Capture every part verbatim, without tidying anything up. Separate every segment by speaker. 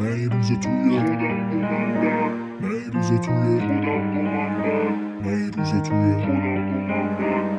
Speaker 1: من این روزا توی خودم گمندم، من این روزا توی خودم گمندم، من این روزا توی خودم گمندم.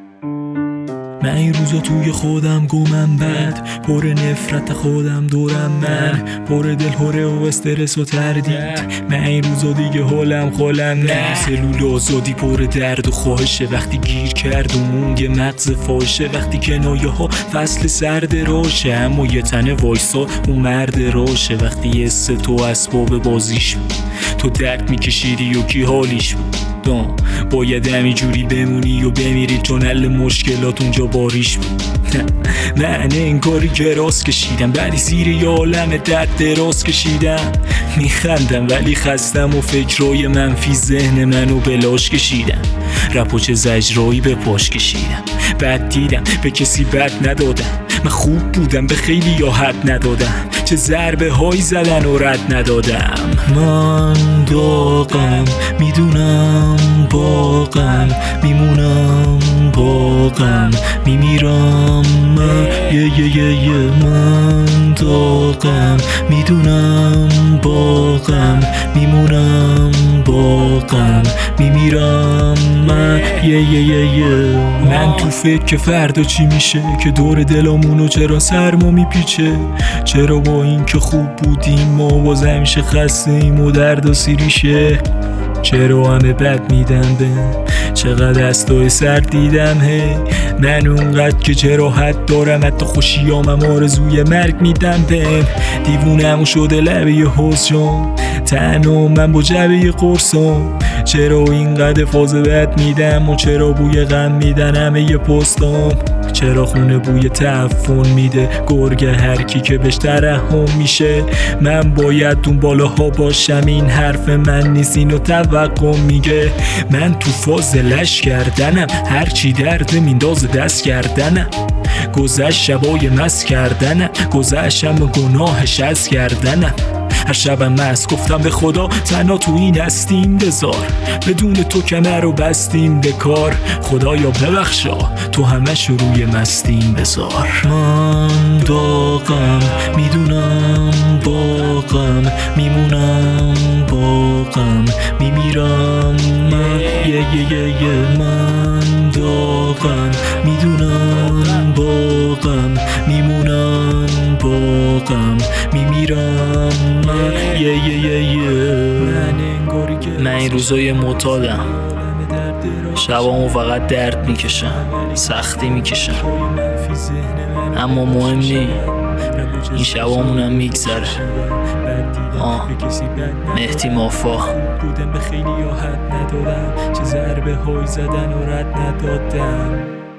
Speaker 2: من این روزا توی خودم گمم بد، پر نفرت خودم دورم من، پر دل هره و استرس و تردید. من این روزا دیگه حالم خالم نه، سلول آزادی پر درد و خواهشه. وقتی گیر کرد و موند یه مغز فاشه، وقتی کنایه ها فصل سرد راشه، اما یه تنه وایسا اون مرد راشه. وقتی یه سه تو اسباب بازیش بود، تو درد میکشیدی و کی حالیش بود. دام باید همینجوری بمونی و بمیری، چون حل مشکلات اونجا باریش بود. نه نه این کاری که راست کشیدم، ولی زیر یه عالم درد دراز کشیدم. میخندم ولی خستم و فکرای منفی ذهن منو بلاش کشیدم. رپ و چه زجرایی به پاش کشیدم، بد دیدم به کسی بد ندادم. من خوب بودم به خیلی یا حد ندادم، چه ضربه هایی زدن و رد ندادم. من داغم میدونم، باغم میمونم، باغم میمیرم. یه یه یه یه من داغم میدونم، باغم میمونم، باغم میمیرم. من یه یه یه یه من تو فکر فردا چی میشه، که دور دلامونو چرا سرما میپیچه. چرا با این که خوب بودیم ما باز همیشه خسته ایم و درد و سیریشه. چرا همه بد میدم به چقدر دستای سر دیدم. هی من اونقدر که چرا حد دارم، حتی خوشیامم آرزوی مرگ میدم به. دیوونمو شده لبه حسن، تنها من با جبه قرصم. چرا اینقدر فاز بد میدم و چرا بوی غم میدن همه یه پستم. چرا خونه بوی تعفن میده گرگ هر کی که بهش ترحم میشه. من باید اون بالاها باشم، این حرف من نیست اینو توقع میگه. من تو فاز لش کردنم، هرچی درد مینداز دست کردنم. گذشت شبای مست کردنم، گذشتم گناهش از کردنم. هر شبم مست گفتم به خدا تنها تو این هستیم بذار، بدون تو کمر رو بستیم به کار. خدایا ببخشا تو همش روی مستیم بذار. من داغم میدونم، باغم میمونم، باغم میمیرم. یه یه یه یه من داغم میدونم، باغم میمونم، باغم میمیرم. یه یه یه یه من این روزای معتادم، شبامو فقط درد میکشم، سختی میکشم، اما مهم نی، این شبامونم میگذره. آه مهدی مافا بودم به خیلی یا حد ندادم، چه ضربه های زدن و رد ندادم.